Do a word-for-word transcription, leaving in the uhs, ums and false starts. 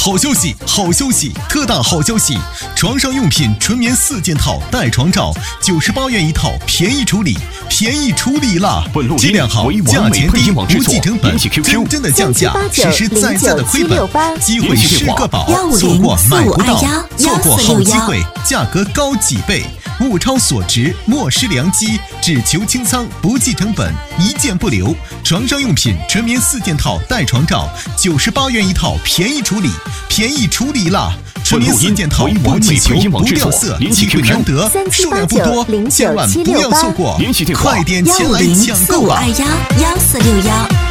好消息，好消息，特大好消息！床上用品纯棉四件套带床罩，九十八元一套，便宜处理，便宜处理啦！质量好，价钱低，不计成本，真真的降价，实实在在的亏本，机会是个宝，错过买不到，错过好机会，价格高几倍。物超所值，莫失良机，只求清仓，不计成本，一件不留。床上用品纯棉四件套带床罩，九十八元一套，便宜处理，便宜处理啦！纯棉四件套不起球不掉色，机会难得，数量不多，千万不要错过，快点前来抢购吧！ 幺四六幺幺四六幺。